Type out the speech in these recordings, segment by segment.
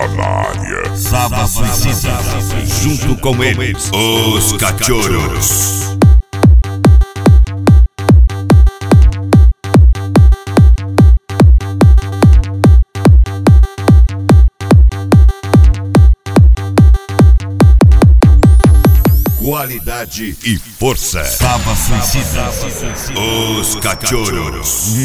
Tá na área. Saba Suicida, Junto com eles, os Cachorros. Qualidade e força. Saba Suicida, Os Cachorros.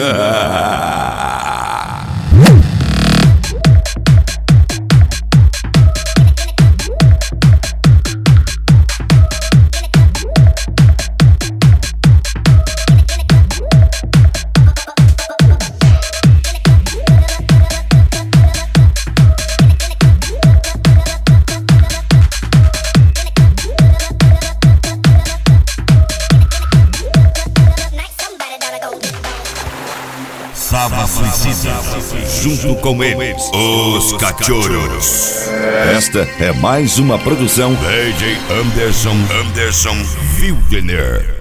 Saba Suicida, Junto com eles, os Cachorros. Esta é mais uma produção DJ Anderson Wildener.